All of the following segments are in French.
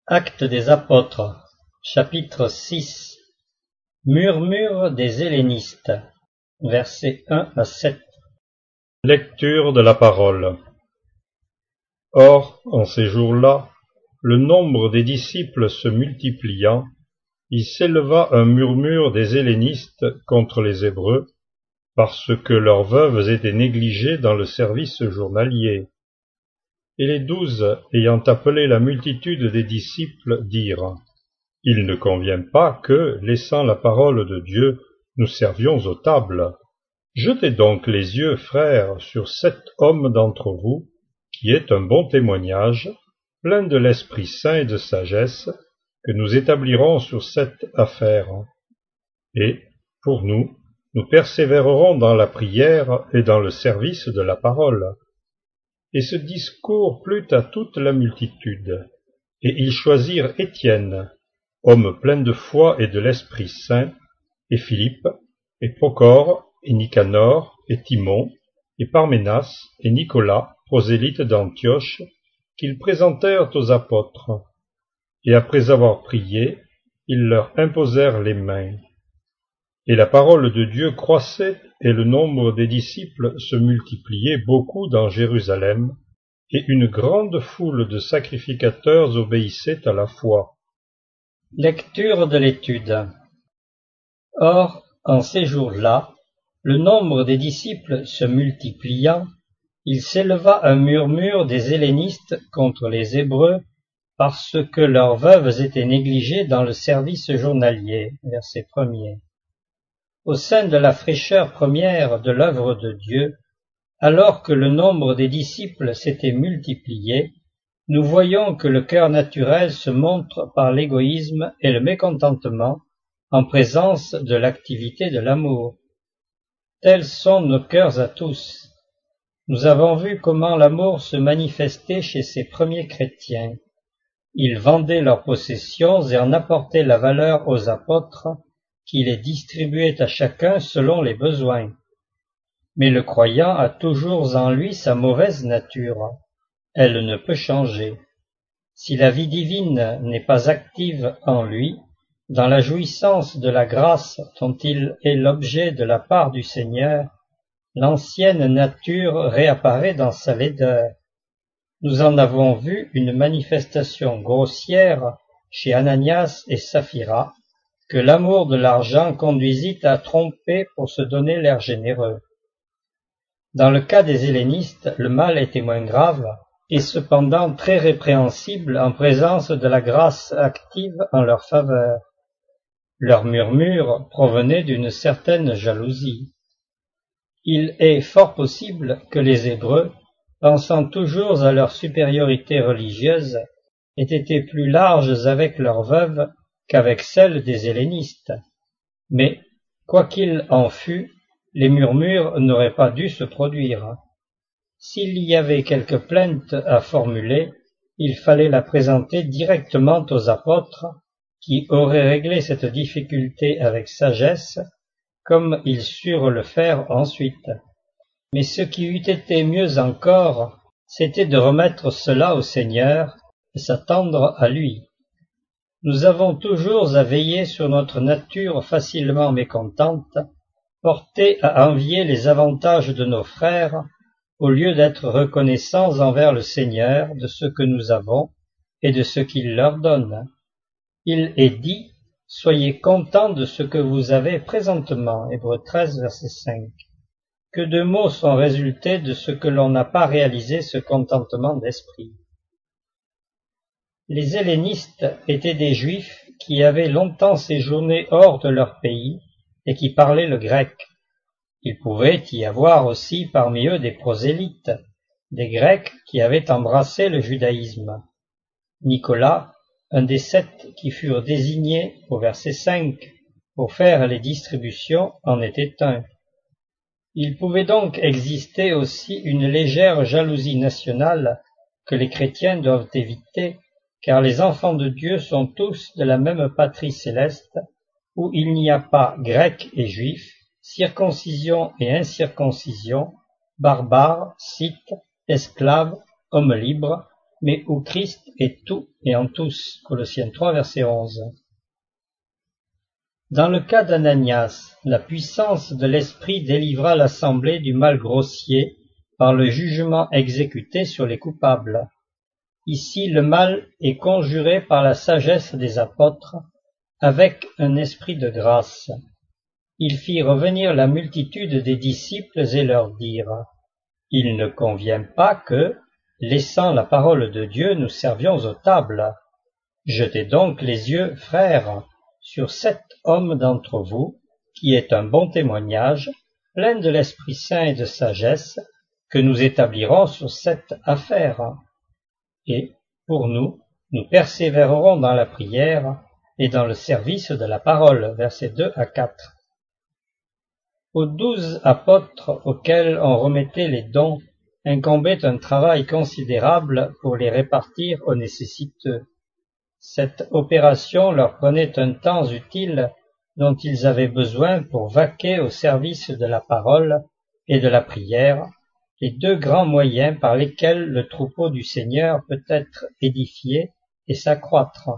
Actes des apôtres, chapitre 6. Murmure des hellénistes, versets 1 à 7. Lecture de la parole. Or, en ces jours-là, le nombre des disciples se multipliant, il s'éleva un murmure des hellénistes contre les Hébreux, parce que leurs veuves étaient négligées dans le service journalier. Et les 12, ayant appelé la multitude des disciples, dirent : Il ne convient pas que, laissant la parole de Dieu, nous servions aux tables. Jetez donc les yeux, frères, sur 7 hommes d'entre vous, qui est un bon témoignage, plein de l'Esprit Saint et de sagesse, que nous établirons sur cette affaire. Et, pour nous persévérerons dans la prière et dans le service de la parole. Et ce discours plut à toute la multitude, et ils choisirent Étienne, homme plein de foi et de l'Esprit Saint, et Philippe, et Prochore, et Nicanor, et Timon, et Parménas, et Nicolas, prosélyte d'Antioche, qu'ils présentèrent aux apôtres. Et après avoir prié, ils leur imposèrent les mains. Et la parole de Dieu croissait, et le nombre des disciples se multipliait beaucoup dans Jérusalem, et une grande foule de sacrificateurs obéissait à la foi. Lecture de l'étude. Or, en ces jours-là, le nombre des disciples se multipliant, il s'éleva un murmure des hellénistes contre les Hébreux, parce que leurs veuves étaient négligées dans le service journalier. Verset 1er. Au sein de la fraîcheur première de l'œuvre de Dieu, alors que le nombre des disciples s'était multiplié, nous voyons que le cœur naturel se montre par l'égoïsme et le mécontentement en présence de l'activité de l'amour. Tels sont nos cœurs à tous. Nous avons vu comment l'amour se manifestait chez ces premiers chrétiens. Ils vendaient leurs possessions et en apportaient la valeur aux apôtres, qui les distribuaient à chacun selon les besoins. Mais le croyant a toujours en lui sa mauvaise nature. Elle ne peut changer. Si la vie divine n'est pas active en lui, dans la jouissance de la grâce dont il est l'objet de la part du Seigneur, l'ancienne nature réapparaît dans sa laideur. Nous en avons vu une manifestation grossière chez Ananias et Saphira, que l'amour de l'argent conduisit à tromper pour se donner l'air généreux. Dans le cas des hellénistes, le mal était moins grave, et cependant très répréhensible en présence de la grâce active en leur faveur. Leur murmure provenait d'une certaine jalousie. Il est fort possible que les Hébreux, pensant toujours à leur supériorité religieuse, aient été plus larges avec leurs veuves qu'avec celles des hellénistes. Mais, quoi qu'il en fût, les murmures n'auraient pas dû se produire. S'il y avait quelque plainte à formuler, il fallait la présenter directement aux apôtres, qui auraient réglé cette difficulté avec sagesse, comme ils surent le faire ensuite. Mais ce qui eût été mieux encore, c'était de remettre cela au Seigneur et s'attendre à lui. Nous avons toujours à veiller sur notre nature facilement mécontente, portée à envier les avantages de nos frères, au lieu d'être reconnaissants envers le Seigneur de ce que nous avons et de ce qu'il leur donne. Il est dit : soyez contents de ce que vous avez présentement. Hébreux 13, verset 5. Que de mots sont résultés de ce que l'on n'a pas réalisé ce contentement d'esprit. Les hellénistes étaient des Juifs qui avaient longtemps séjourné hors de leur pays et qui parlaient le grec. Il pouvait y avoir aussi parmi eux des prosélytes, des Grecs qui avaient embrassé le judaïsme. Nicolas, un des 7 qui furent désignés au verset 5 pour faire les distributions, en était un. Il pouvait donc exister aussi une légère jalousie nationale que les chrétiens doivent éviter, car les enfants de Dieu sont tous de la même patrie céleste, où il n'y a pas Grecs et Juifs, circoncision et incirconcision, barbares, scythes, esclaves, hommes libres, mais où Christ est tout et en tous. Colossiens 3, verset 11. Dans le cas d'Ananias, la puissance de l'Esprit délivra l'assemblée du mal grossier par le jugement exécuté sur les coupables. Ici, le mal est conjuré par la sagesse des apôtres, avec un esprit de grâce. Il fit revenir la multitude des disciples et leur dire : « Il ne convient pas que, laissant la parole de Dieu, nous servions aux tables. Jetez donc les yeux, frères, sur cet homme d'entre vous, qui est un bon témoignage, plein de l'Esprit Saint et de sagesse, que nous établirons sur cette affaire. Et, pour nous, nous persévérerons dans la prière et dans le service de la parole. » Versets 2 à 4. Aux 12 apôtres auxquels on remettait les dons incombait un travail considérable pour les répartir aux nécessiteux. Cette opération leur prenait un temps utile dont ils avaient besoin pour vaquer au service de la parole et de la prière, les deux grands moyens par lesquels le troupeau du Seigneur peut être édifié et s'accroître.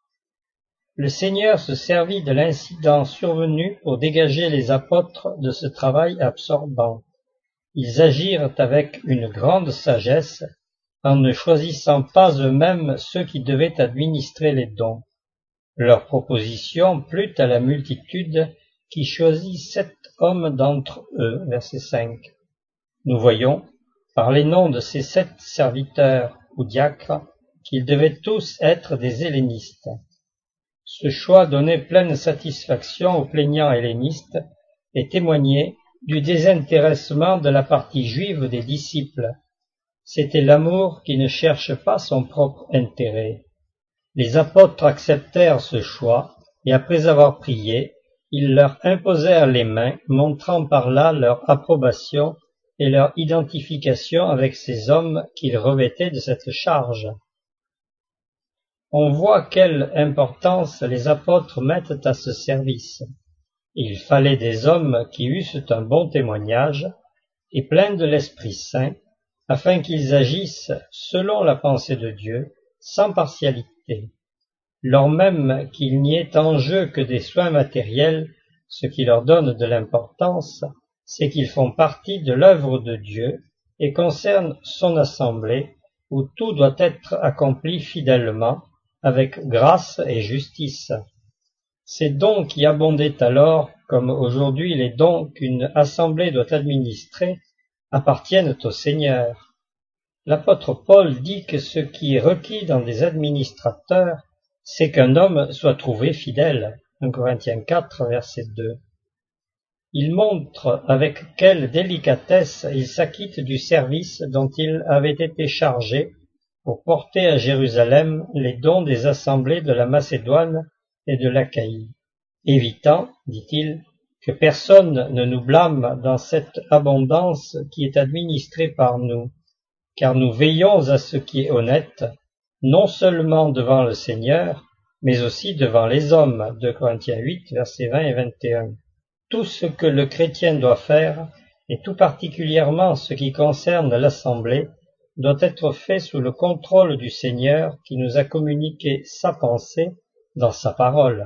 Le Seigneur se servit de l'incident survenu pour dégager les apôtres de ce travail absorbant. Ils agirent avec une grande sagesse en ne choisissant pas eux-mêmes ceux qui devaient administrer les dons. Leur proposition plut à la multitude qui choisit 7 hommes d'entre eux. Verset 5. Nous voyons, par les noms de ces 7 serviteurs ou diacres, qu'ils devaient tous être des hellénistes. Ce choix donnait pleine satisfaction aux plaignants hellénistes et témoignait du désintéressement de la partie juive des disciples. C'était l'amour qui ne cherche pas son propre intérêt. Les apôtres acceptèrent ce choix, et après avoir prié, ils leur imposèrent les mains, montrant par là leur approbation et leur identification avec ces hommes qu'ils revêtaient de cette charge. On voit quelle importance les apôtres mettent à ce service. Il fallait des hommes qui eussent un bon témoignage et pleins de l'Esprit Saint, afin qu'ils agissent selon la pensée de Dieu, sans partialité. Lors même qu'il n'y ait en jeu que des soins matériels, ce qui leur donne de l'importance, c'est qu'ils font partie de l'œuvre de Dieu et concernent son assemblée, où tout doit être accompli fidèlement, avec grâce et justice. Ces dons qui abondaient alors, comme aujourd'hui les dons qu'une assemblée doit administrer, appartiennent au Seigneur. L'apôtre Paul dit que ce qui est requis dans des administrateurs, c'est qu'un homme soit trouvé fidèle. 1 Corinthiens 4, verset 2. Il montre avec quelle délicatesse il s'acquitte du service dont il avait été chargé pour porter à Jérusalem les dons des assemblées de la Macédoine et de l'Achaïe, évitant, dit-il, que personne ne nous blâme dans cette abondance qui est administrée par nous, car nous veillons à ce qui est honnête, non seulement devant le Seigneur, mais aussi devant les hommes. 2 Corinthiens 8, versets 20 et 21. Tout ce que le chrétien doit faire, et tout particulièrement ce qui concerne l'assemblée, doit être fait sous le contrôle du Seigneur qui nous a communiqué sa pensée dans sa parole.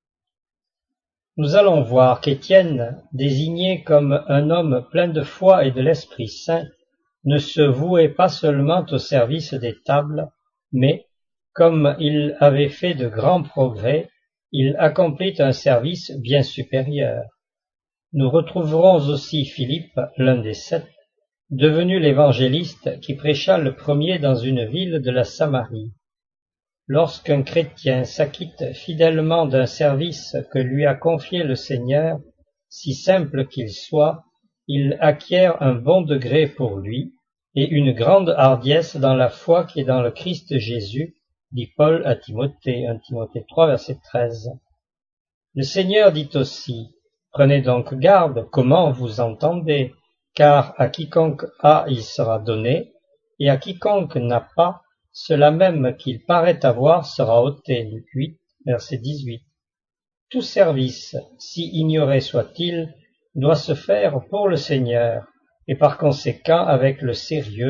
Nous allons voir qu'Étienne, désigné comme un homme plein de foi et de l'Esprit Saint, ne se vouait pas seulement au service des tables, mais, comme il avait fait de grands progrès, il accomplit un service bien supérieur. Nous retrouverons aussi Philippe, l'un des 7, devenu l'évangéliste qui prêcha le premier dans une ville de la Samarie. Lorsqu'un chrétien s'acquitte fidèlement d'un service que lui a confié le Seigneur, si simple qu'il soit, il acquiert un bon degré pour lui et une grande hardiesse dans la foi qui est dans le Christ Jésus, dit Paul à Timothée, 1 Timothée 3, verset 13. Le Seigneur dit aussi : « Prenez donc garde comment vous entendez, car à quiconque a, il sera donné, et à quiconque n'a pas, cela même qu'il paraît avoir sera ôté. » Luc 8, verset 18. Tout service, si ignoré soit-il, doit se faire pour le Seigneur, et par conséquent avec le sérieux,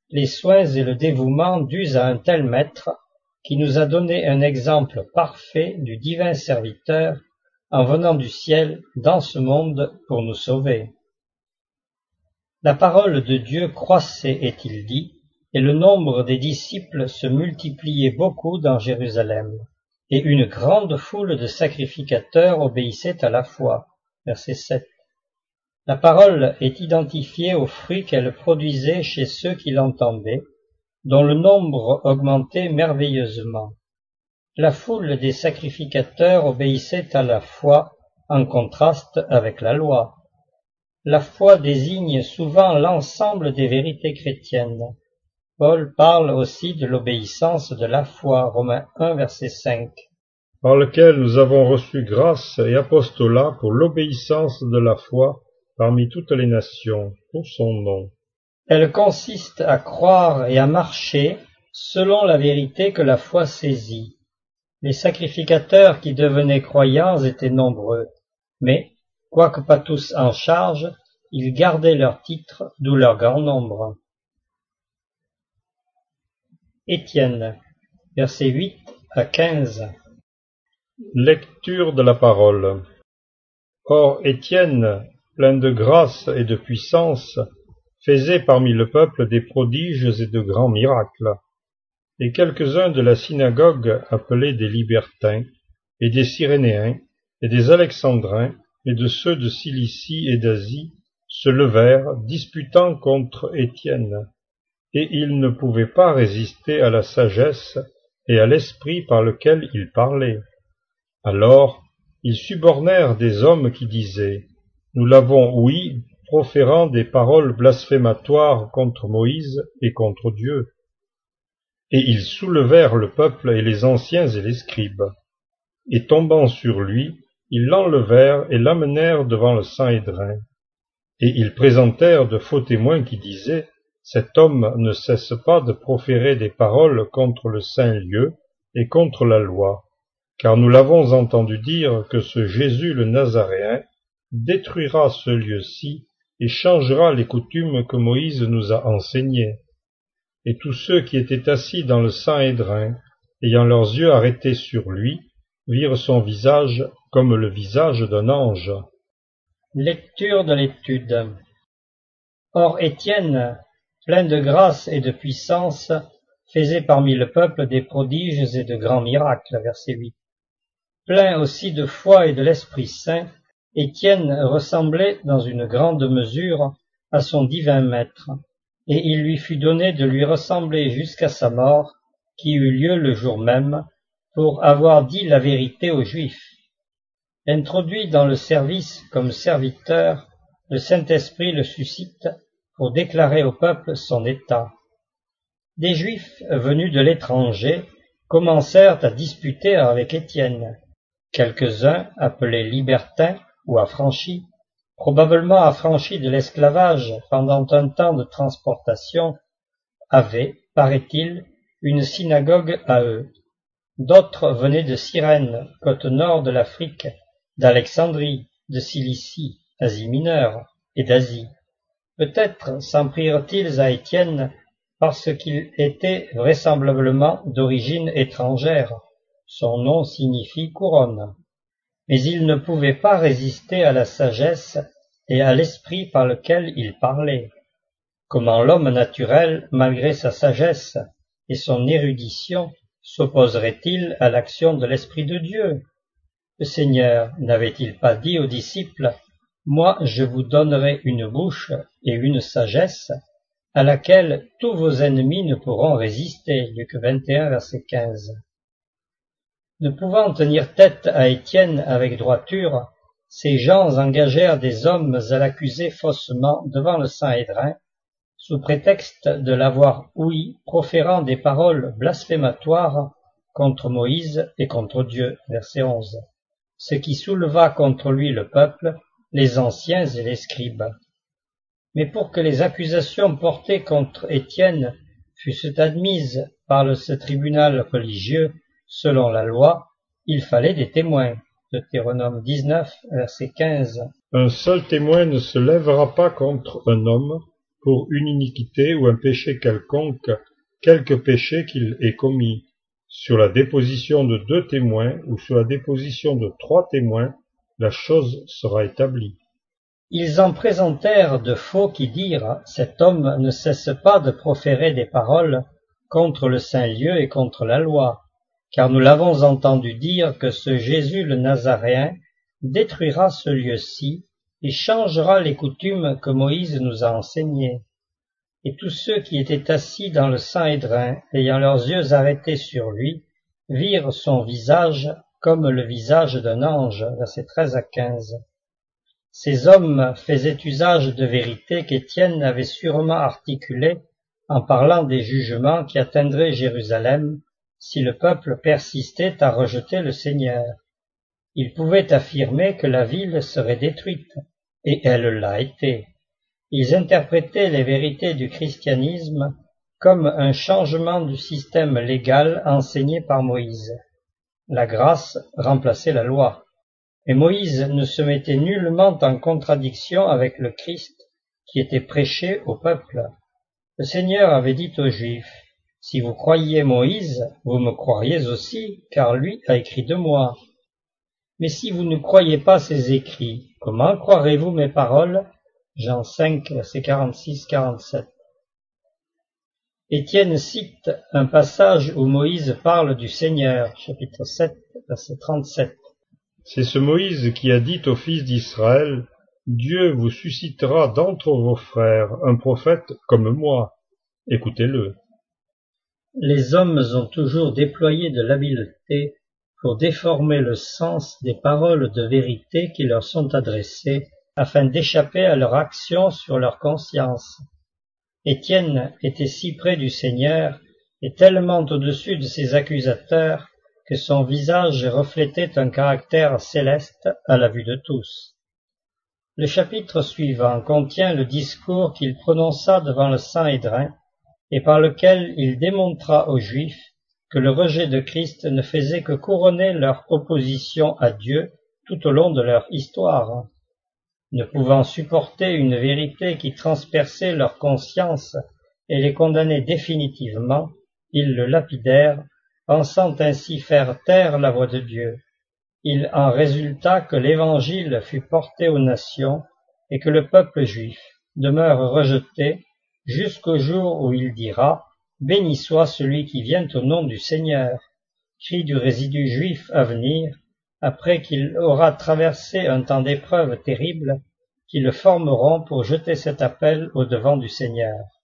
les soins et le dévouement dus à un tel maître, qui nous a donné un exemple parfait du divin serviteur en venant du ciel dans ce monde pour nous sauver. La parole de Dieu croissait, est-il dit, et le nombre des disciples se multipliait beaucoup dans Jérusalem, et une grande foule de sacrificateurs obéissait à la foi. Verset 7. La parole est identifiée aux fruits qu'elle produisait chez ceux qui l'entendaient, dont le nombre augmentait merveilleusement. La foule des sacrificateurs obéissait à la foi en contraste avec la loi. La foi désigne souvent l'ensemble des vérités chrétiennes. Paul parle aussi de l'obéissance de la foi, Romains 1, verset 5. Par lequel nous avons reçu grâce et apostolat pour l'obéissance de la foi parmi toutes les nations, pour son nom. Elle consiste à croire et à marcher selon la vérité que la foi saisit. Les sacrificateurs qui devenaient croyants étaient nombreux, mais, quoique pas tous en charge, ils gardaient leur titre, d'où leur grand nombre. Étienne, versets 8 à 15. Lecture de la parole. Or Étienne, plein de grâce et de puissance, faisait parmi le peuple des prodiges et de grands miracles. Et quelques-uns de la synagogue appelés des Libertins, et des Cyrénéens, et des Alexandrins, et de ceux de Cilicie et d'Asie, se levèrent, disputant contre Étienne, et ils ne pouvaient pas résister à la sagesse et à l'esprit par lequel il parlait. Alors, ils subornèrent des hommes qui disaient, « Nous l'avons ouï, proférant des paroles blasphématoires contre Moïse et contre Dieu. » Et ils soulevèrent le peuple et les anciens et les scribes. Et tombant sur lui, ils l'enlevèrent et l'amenèrent devant le Sanhédrin. Et ils présentèrent de faux témoins qui disaient, « Cet homme ne cesse pas de proférer des paroles contre le saint lieu et contre la loi, car nous l'avons entendu dire que ce Jésus le Nazaréen détruira ce lieu-ci et changera les coutumes que Moïse nous a enseignées. » Et tous ceux qui étaient assis dans le Sanhédrin, ayant leurs yeux arrêtés sur lui, virent son visage comme le visage d'un ange. Lecture de l'étude. Or Étienne, plein de grâce et de puissance, faisait parmi le peuple des prodiges et de grands miracles. Verset 8. Plein aussi de foi et de l'Esprit Saint, Étienne ressemblait dans une grande mesure à son divin maître, et il lui fut donné de lui ressembler jusqu'à sa mort, qui eut lieu le jour même, pour avoir dit la vérité aux Juifs. Introduit dans le service comme serviteur, le Saint-Esprit le suscite pour déclarer au peuple son état. Des Juifs venus de l'étranger commencèrent à disputer avec Étienne. Quelques-uns, appelés libertins ou affranchis, probablement affranchis de l'esclavage pendant un temps de transportation, avaient, paraît-il, une synagogue à eux. D'autres venaient de Cyrène, côte nord de l'Afrique, d'Alexandrie, de Cilicie, Asie mineure et d'Asie. Peut-être s'en prirent-ils à Étienne parce qu'il était vraisemblablement d'origine étrangère. Son nom signifie couronne. Mais il ne pouvait pas résister à la sagesse et à l'esprit par lequel il parlait. Comment l'homme naturel, malgré sa sagesse et son érudition, s'opposerait-il à l'action de l'Esprit de Dieu? Le Seigneur n'avait-il pas dit aux disciples, « Moi je vous donnerai une bouche et une sagesse, à laquelle tous vos ennemis ne pourront résister. » Luc 21, verset 15. Ne pouvant tenir tête à Étienne avec droiture, ces gens engagèrent des hommes à l'accuser faussement devant le Sanhédrin, sous prétexte de l'avoir ouï proférant des paroles blasphématoires contre Moïse et contre Dieu. Verset 11. Ce qui souleva contre lui le peuple, les anciens et les scribes. Mais pour que les accusations portées contre Étienne fussent admises par ce tribunal religieux, selon la loi, il fallait des témoins. Deutéronome 19, verset 15. Un seul témoin ne se lèvera pas contre un homme, pour une iniquité ou un péché quelconque, quelque péché qu'il ait commis. Sur la déposition de 2 témoins ou sur la déposition de 3 témoins, la chose sera établie. Ils en présentèrent de faux qui dirent, cet homme ne cesse pas de proférer des paroles contre le saint lieu et contre la loi, car nous l'avons entendu dire que ce Jésus le Nazaréen détruira ce lieu-ci et changera les coutumes que Moïse nous a enseignées. Et tous ceux qui étaient assis dans le Sanhédrin, ayant leurs yeux arrêtés sur lui, virent son visage comme le visage d'un ange, versets 13 à 15. Ces hommes faisaient usage de vérités qu'Étienne avait sûrement articulées en parlant des jugements qui atteindraient Jérusalem si le peuple persistait à rejeter le Seigneur. Il pouvait affirmer que la ville serait détruite, et elle l'a été. Ils interprétaient les vérités du christianisme comme un changement du système légal enseigné par Moïse. La grâce remplaçait la loi. Et Moïse ne se mettait nullement en contradiction avec le Christ qui était prêché au peuple. Le Seigneur avait dit aux Juifs, « Si vous croyiez Moïse, vous me croiriez aussi, car lui a écrit de moi. Mais si vous ne croyez pas ses écrits, comment croirez-vous mes paroles ?» Jean 5, versets 46-47. Étienne cite un passage où Moïse parle du Seigneur, chapitre 7, verset 37. C'est ce Moïse qui a dit aux fils d'Israël, « Dieu vous suscitera d'entre vos frères un prophète comme moi. Écoutez-le. » Les hommes ont toujours déployé de l'habileté pour déformer le sens des paroles de vérité qui leur sont adressées afin d'échapper à leur action sur leur conscience. Étienne était si près du Seigneur et tellement au-dessus de ses accusateurs que son visage reflétait un caractère céleste à la vue de tous. Le chapitre suivant contient le discours qu'il prononça devant le Sanhédrin et par lequel il démontra aux Juifs que le rejet de Christ ne faisait que couronner leur opposition à Dieu tout au long de leur histoire. Ne pouvant supporter une vérité qui transperçait leur conscience et les condamnait définitivement, ils le lapidèrent, pensant ainsi faire taire la voix de Dieu. Il en résulta que l'Évangile fut porté aux nations et que le peuple juif demeure rejeté jusqu'au jour où il dira « Béni soit celui qui vient au nom du Seigneur », cri du résidu juif à venir, après qu'il aura traversé un temps d'épreuves terribles qui le formeront pour jeter cet appel au devant du Seigneur.